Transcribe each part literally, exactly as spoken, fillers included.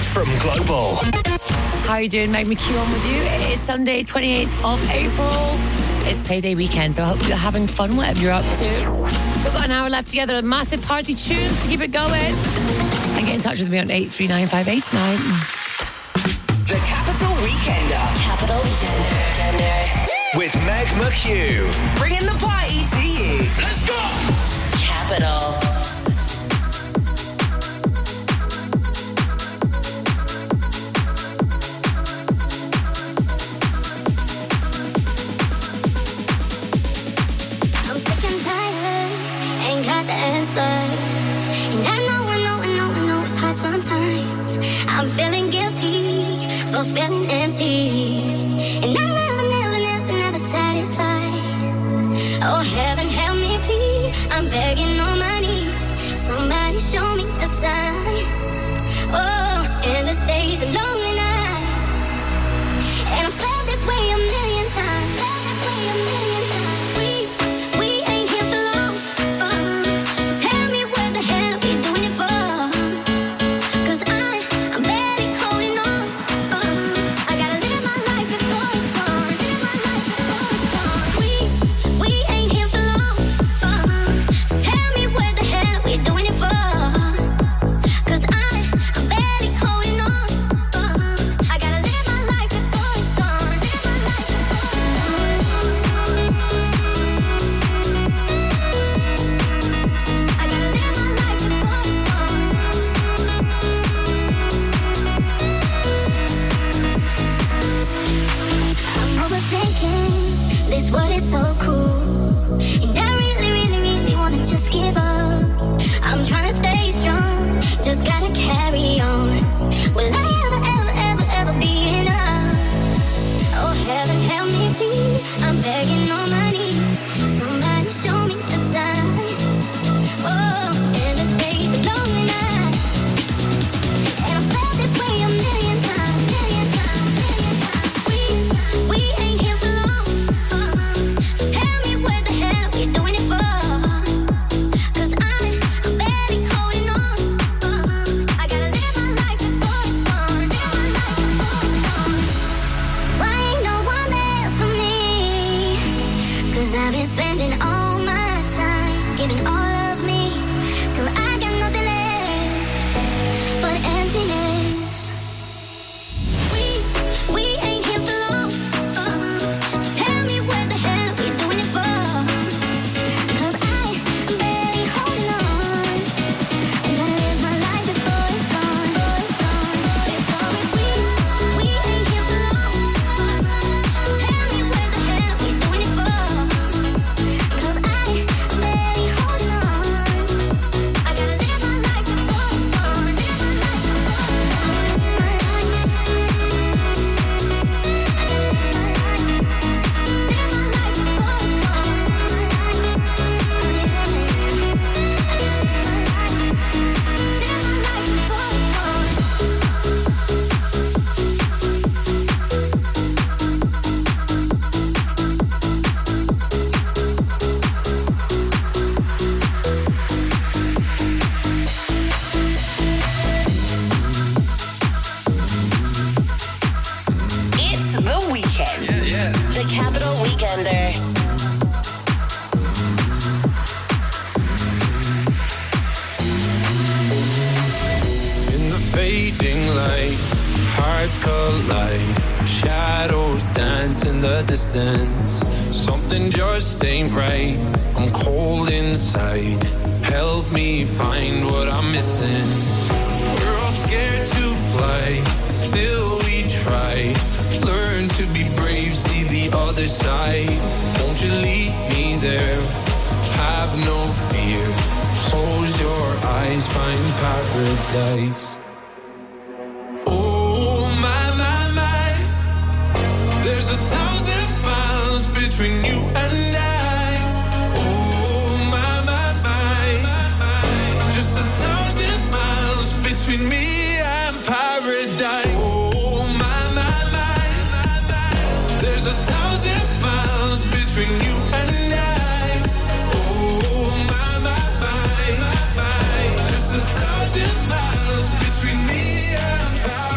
from Global. How are you doing? Meg McHugh on with you. It's Sunday, twenty-eighth of April. It's payday weekend, so I hope you're having fun, whatever you're up to. Still got an hour left together, a massive party tune to keep it going. And get in touch with me on eight three nine five eight nine. The Capital Weekender. Capital Weekender. With Meg McHugh. Bringing the party to you. Let's go! Capital. And I know, I know, I know, I know it's hard sometimes. I'm feeling guilty for feeling empty. And I'm never, never, never, never satisfied. Oh, heaven help me please, I'm begging on my knees. Somebody show me a sign. Oh, endless days and lonely nights. And I felt this way a million times. Felt this way a million times. Just gotta carry on. Will I ever, ever, ever, ever be enough? Oh, heaven help me please, I'm begging on my knees. Somebody show me the sign. Oh, endless days and lonely nights. And I felt this way a million times, million times, million times. We, we ain't here for long. Uh, so tell me where the hell are we doing it for? Spending all my time, giving all of me, till I got nothing left but emptiness. We, we ain't here for long. Uh, so tell me where the hell we doing it for? Cause I'm barely holding on. And I live my life before it's gone, before it's gone, before it's we, we ain't here for long. Uh, so tell me where the hell we doing it for? Distance. Something just ain't right. I'm cold inside. Help me find what I'm missing. We're all scared to fly, but still we try. Learn to be brave, see the other side. Won't you lead me there? Have no fear. Close your eyes, find paradise. Oh my, my, my. There's a thousand between you and I. Oh my, my, my. Just a thousand miles between me and paradise. Oh my, my, my. There's a thousand miles between you and I. Oh my, my, my. Just a thousand miles between me and paradise.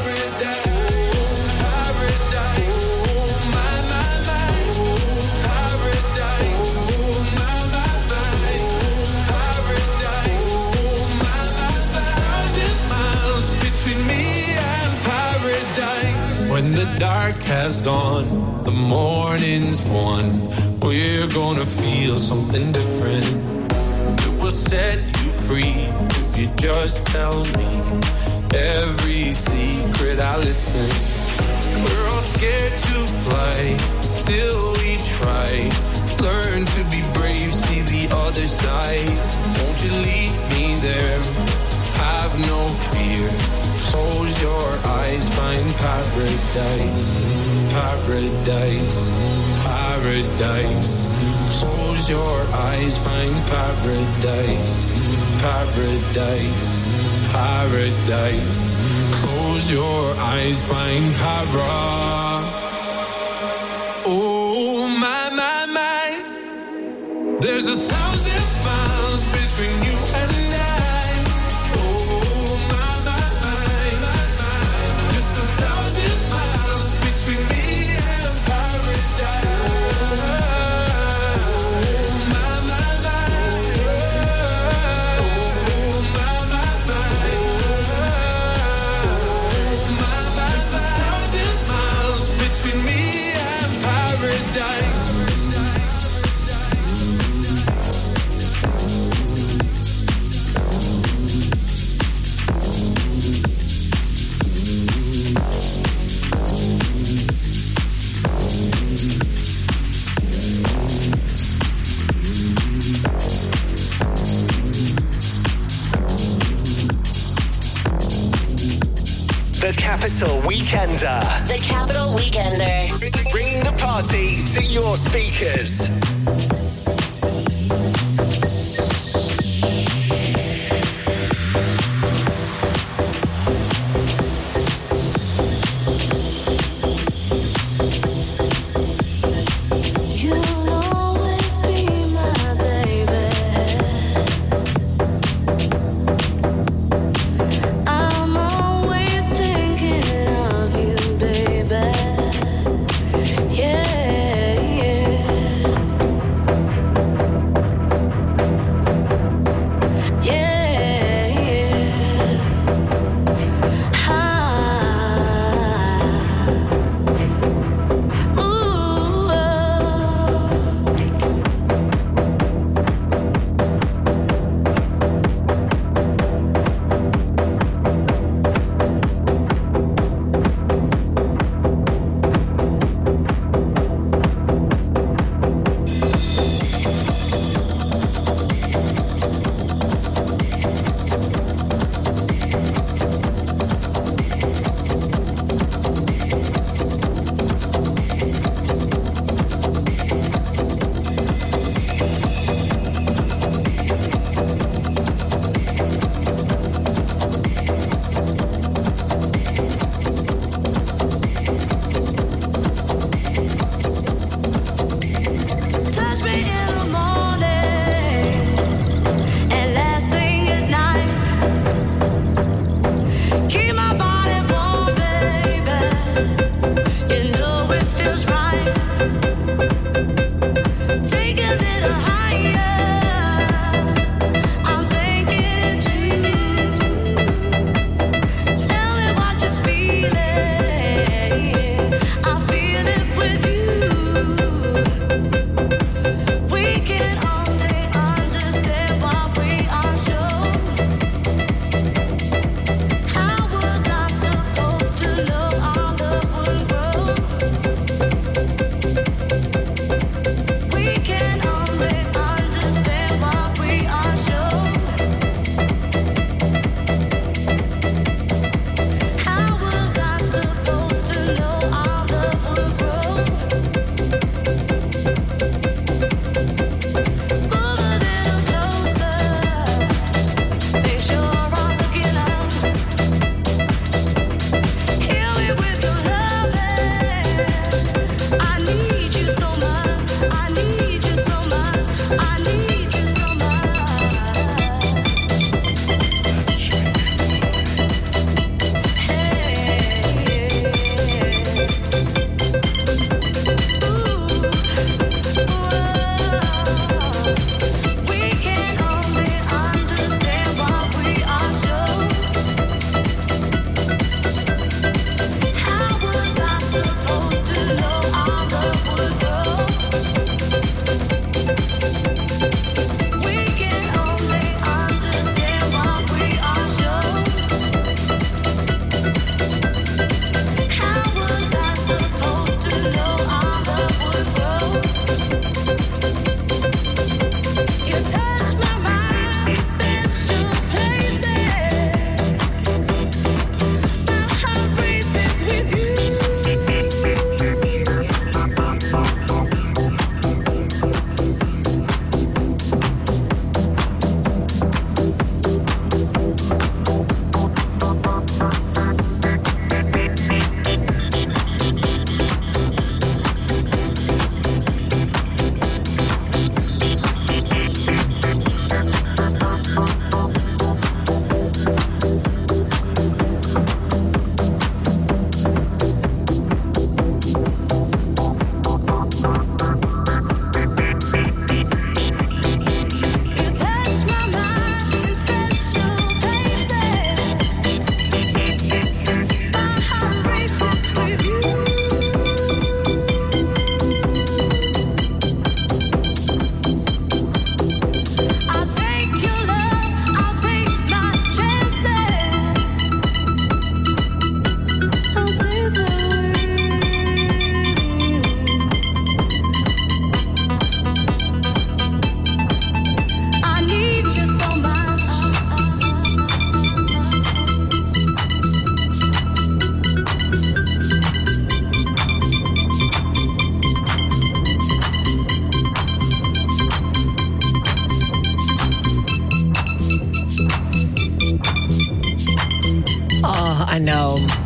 has gone, the morning's won. We're gonna feel something different. It will set you free if you just tell me every secret. I listen. We're all scared to fly, still we try. Learn to be brave, see the other side. Won't you lead me there? Have no fear. Close your eyes, find paradise, paradise, paradise. Close your eyes, find paradise, paradise, paradise. Close your eyes, find para. Oh my, my, my. There's a thousand miles between you and I. Capital Weekender. The Capital Weekender. Bring the party to your speakers.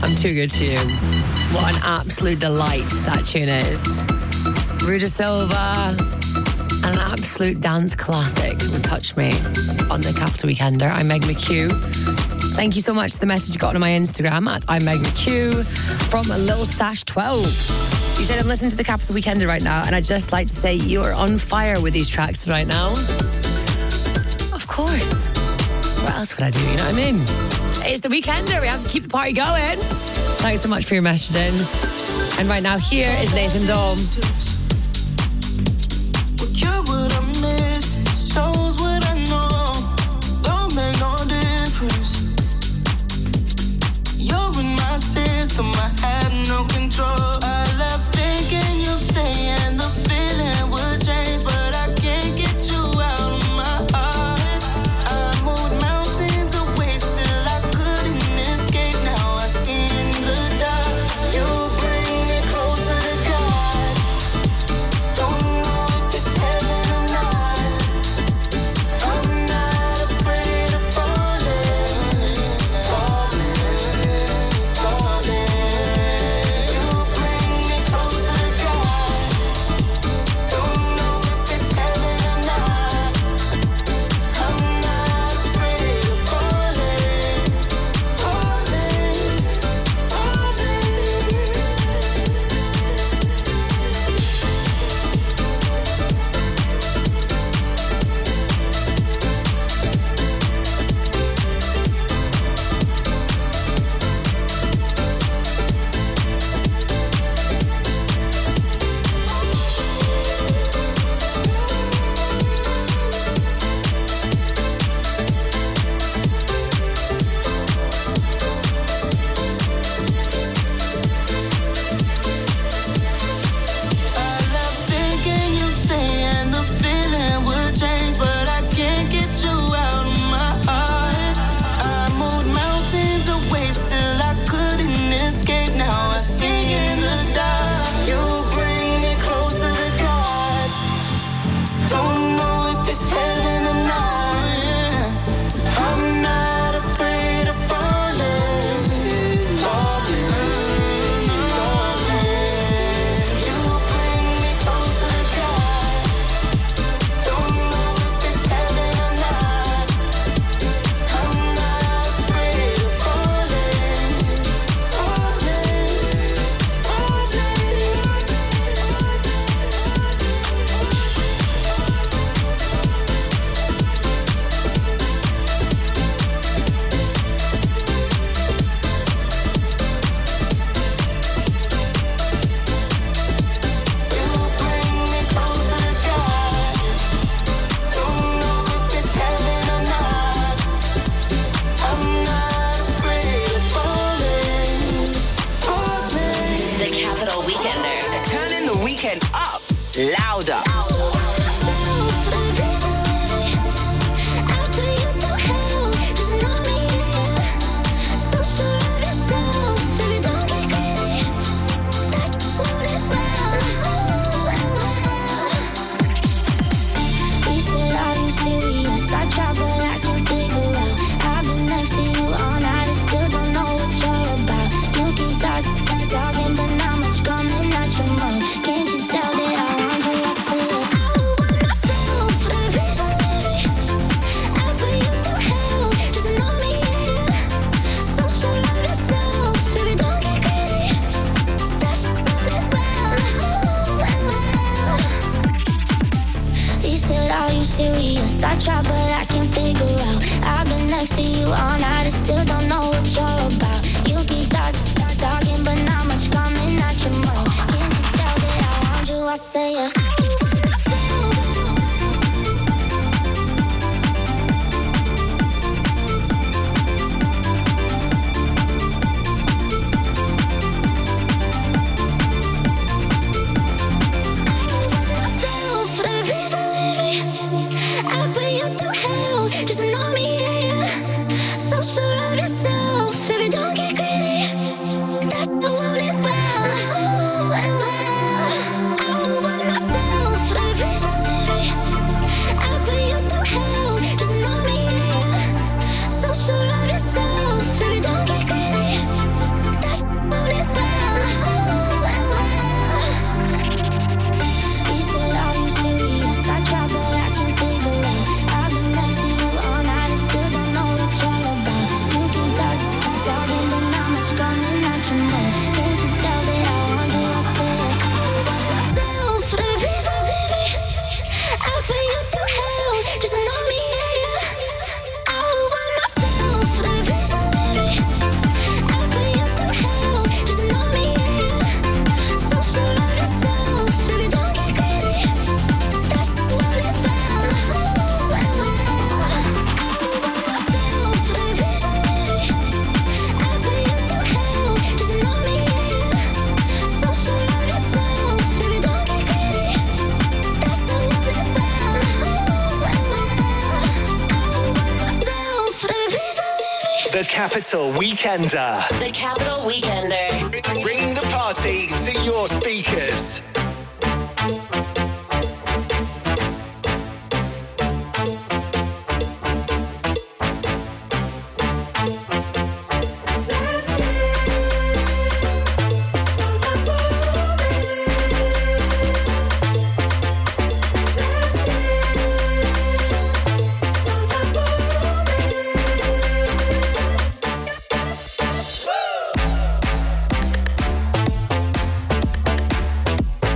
I'm too good to you. What an absolute delight that tune is. Ruda Silva, and an absolute dance classic with Touch Me on the Capital Weekender. I'm Meg McHugh. Thank you so much for the message you got on my Instagram at I'm Meg McHugh from Lil Sash twelve. You said I'm listening to the Capital Weekender right now, and I'd just like to say you are on fire with these tracks right now. Of course. What else would I do? You know what I mean? It's the Weekender. We have to keep the party going. Thanks so much for your messaging. And right now, here is Nathan Dawn. You're what I miss, shows what I know. Don't make no difference. You're in my system, I have no control. I love thinking you'll stay and the feeling would change, but I can't get you out of my heart. I moved mountains away, still I couldn't escape. Now I see in the dark. You bring me closer to God. Don't know if it's heaven or not. I'm not afraid of falling, falling, falling. You bring me closer to God. Don't know if it's heaven or not. I'm not afraid of falling, falling, I love thinking you'd stay and the feeling would change, but I can't get you out of my heart. I moved mountains away, still I couldn't escape. Now I see in the dark. You bring me closer to God. Don't know if it's heaven or not. I'm not afraid of falling, falling, falling. You bring me closer to God. Don't know if it's heaven or not. I'm not afraid of falling, falling, You bring me closer to God. Don't know if it's heaven or not. I'm not afraid of falling, falling. The Capital Weekender. Turning the weekend up louder. I try, but I can't figure out. I've been next to you all night and still don't know what you're about. You keep talking, talking, but not much coming out your mouth. Can't you tell that I want you? I say it. I want myself for the reason, baby. I put you through hell just to know me, yeah. So sure of yourself, baby, don't get greedy. That shit running well. He said, are you serious? I try, but I can't figure out. I've been next to you all night and still don't know what you're about. You keep talking, talking, but not much coming out your mouth. Can't you tell that I want you? I say it. I want myself. Myself for the reason, baby. I put you through hell just to know me, yeah. So sure of yourself, baby. Capital Weekender. The Capital Weekender. Bring the party to your speakers. Woo!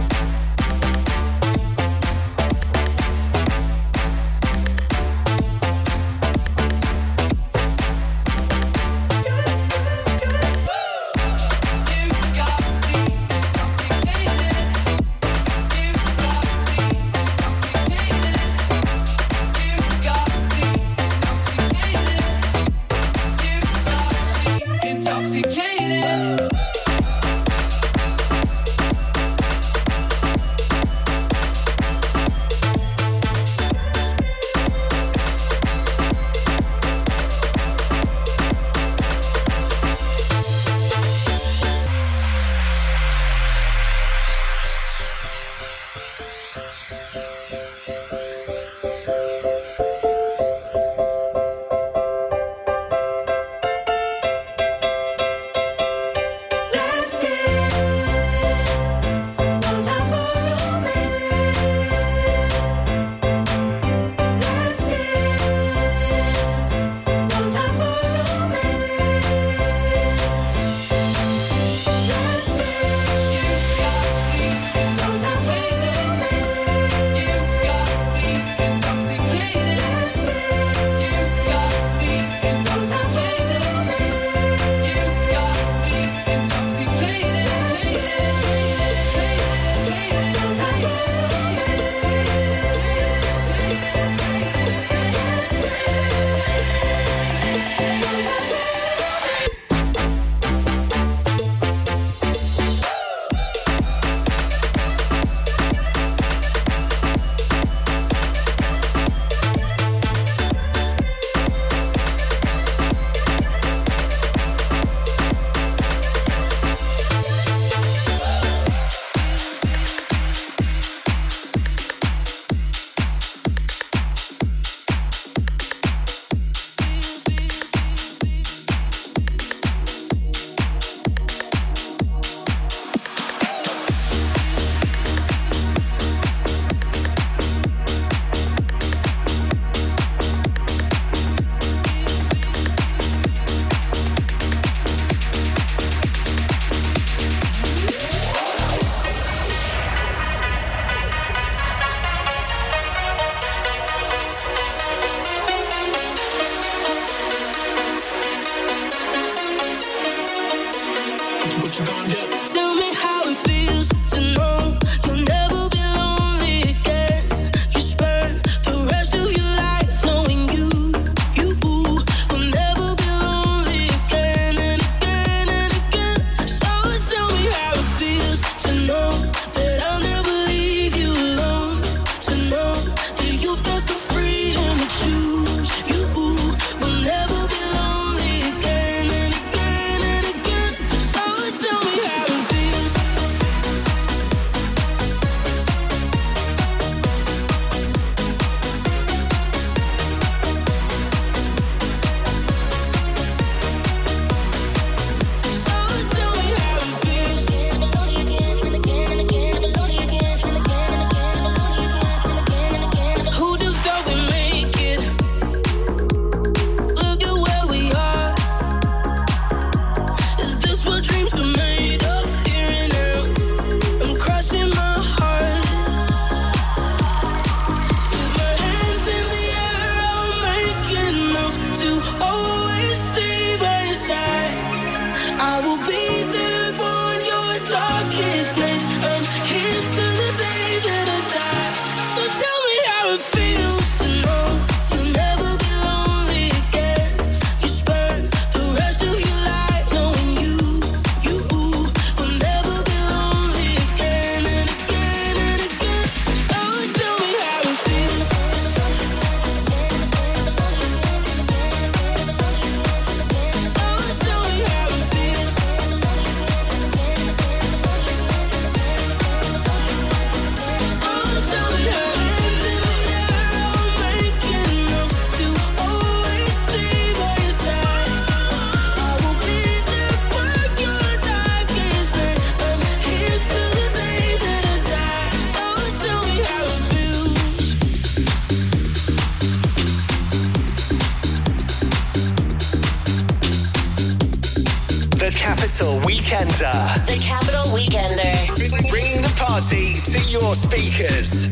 Capital Weekender. The Capital Weekender. Bringing the party to your speakers.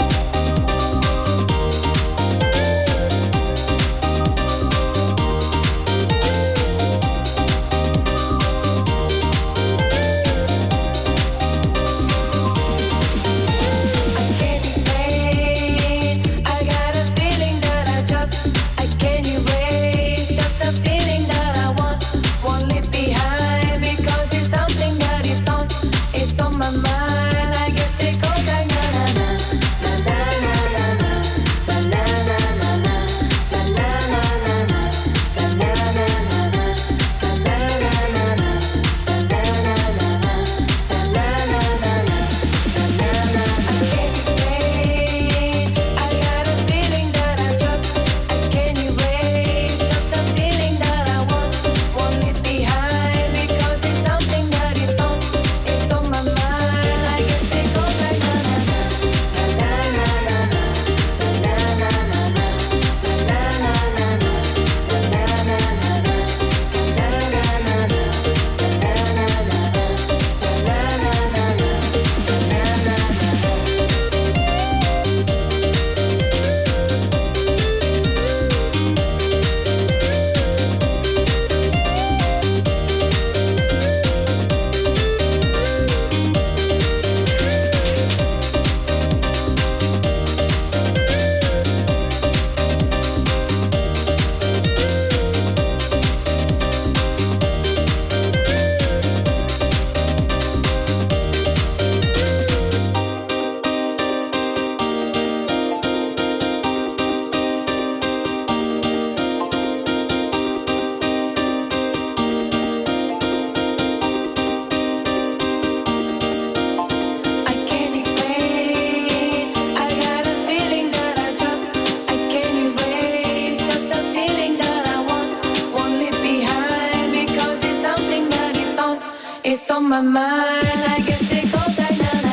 It's on my mind, I guess it goes like na na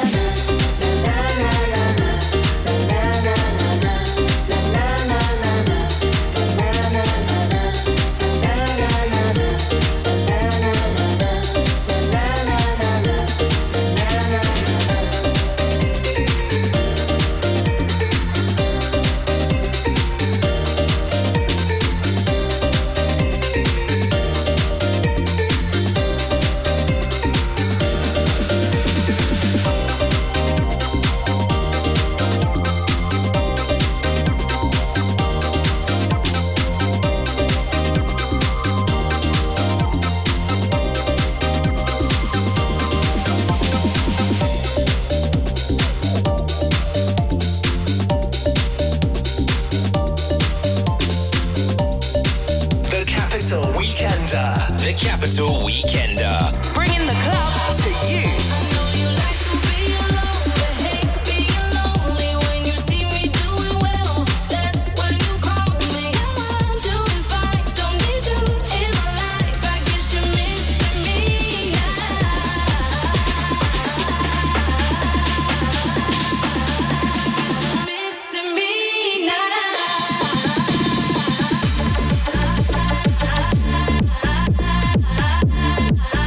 na na na na The Capital Weekender. Bringing the club to you. I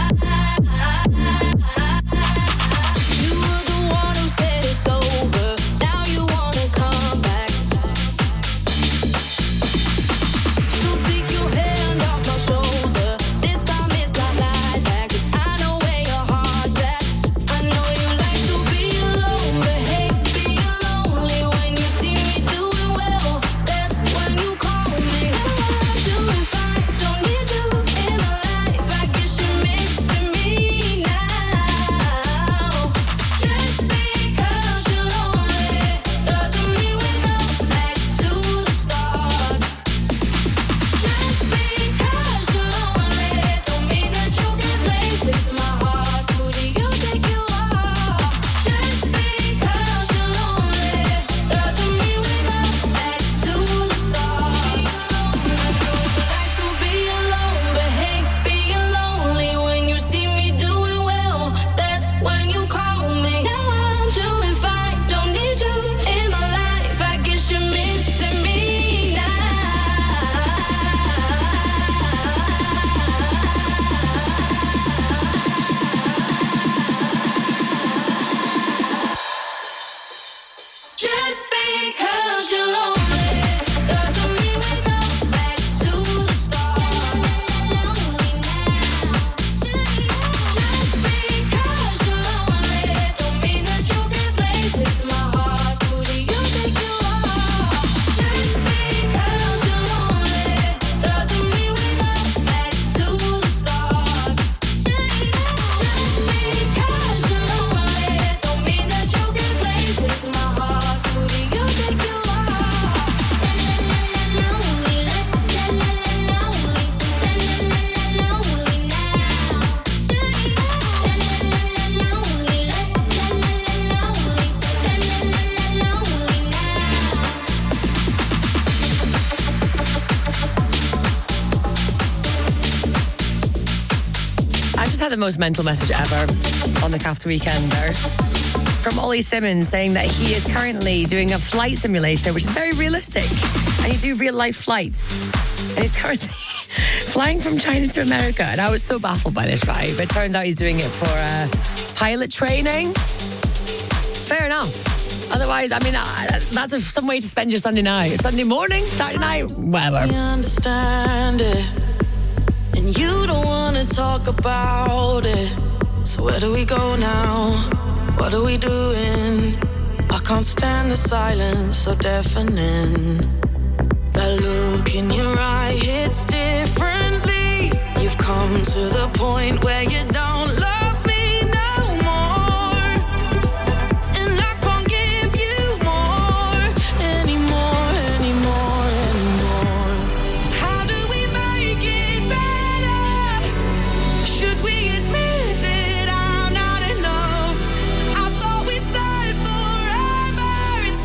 just had the most mental message ever on the Capital Weekender from Ollie Simmons saying that he is currently doing a flight simulator, which is very realistic, and you do real life flights. And he's currently flying from China to America, and I was so baffled by this, right? But it turns out he's doing it for uh, pilot training. Fair enough. Otherwise, I mean, uh, that's a, some way to spend your Sunday night. Sunday morning, Saturday night, whatever. I understand it, and you don't want to talk about it. So where do we go now? What are we doing? I can't stand the silence so deafening. That look in your eye hits differently. You've come to the point where you don't love me no more, and I can't give you more anymore, anymore, anymore. How do we make it better? Should we admit that I'm not enough? I thought we said forever. It's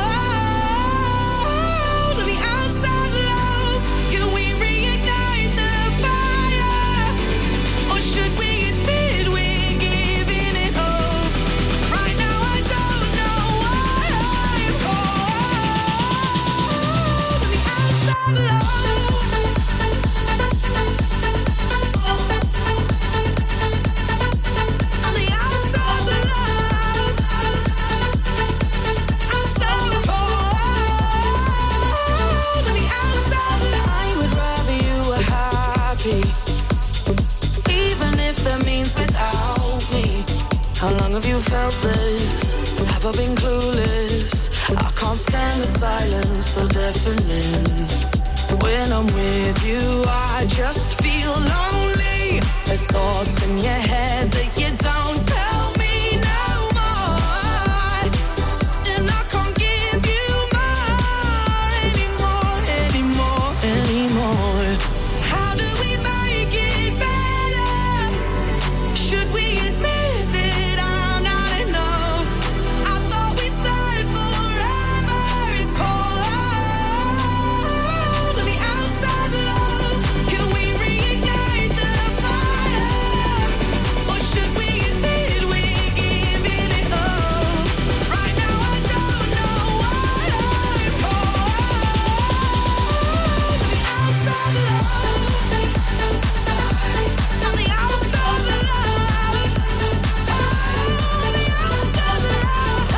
cold on the outside, love. Can we reignite the fire? Or should we admit we're giving it up? Right now I don't know why I'm cold on the outside, love. On the outside, love. I'm so cold on the outside, love. I would rather you were happy, even if that means without me. How long have you felt this? Have I been clueless? I can't stand the silence so deafening. When I'm with you, I just feel lonely. There's thoughts in your head that you don't tell me no more, and I can't give you more anymore, anymore, anymore. How do we make it better? Should we admit that I'm not enough? I thought we said forever. It's cold on the outside, love. Can we reignite the fire? Or should we admit we're giving it up? Right now I don't know why I'm cold on the outside, love. On the outside, love. On the outside, love.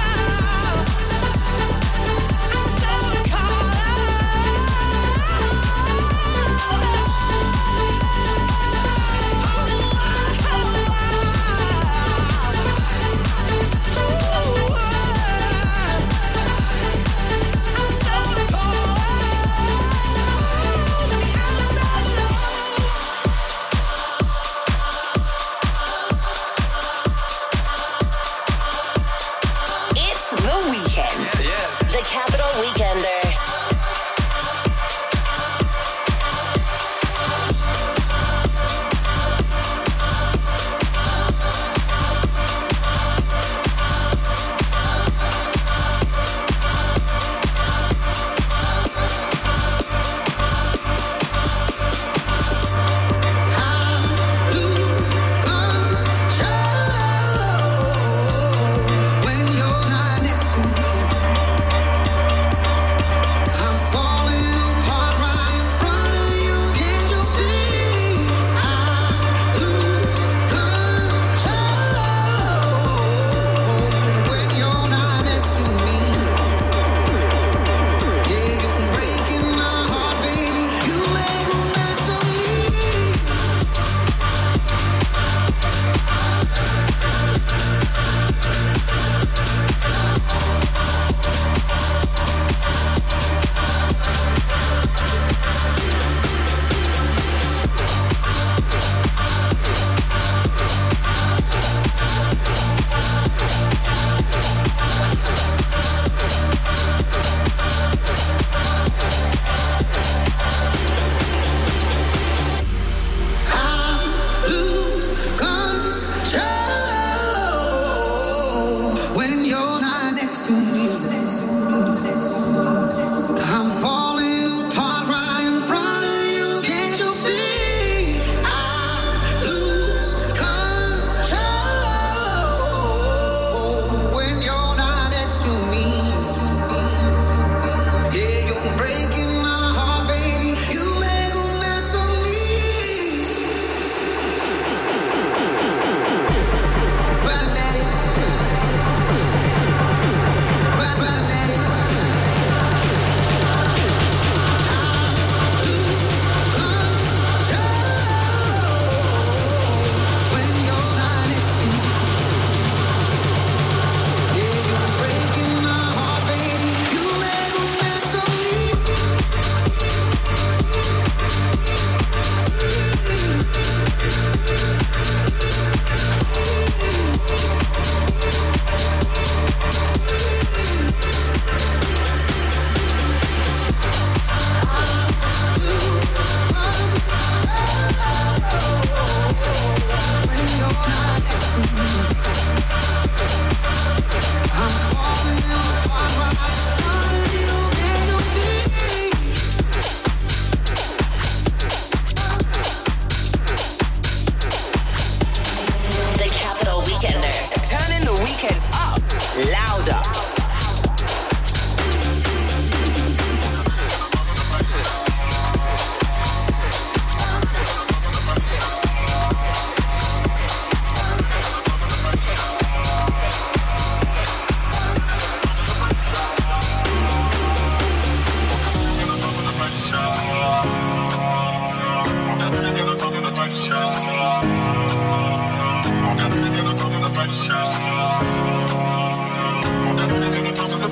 I'm so It's the weekend. The Capital Weekender. when you're not next to me.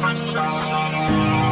pressure.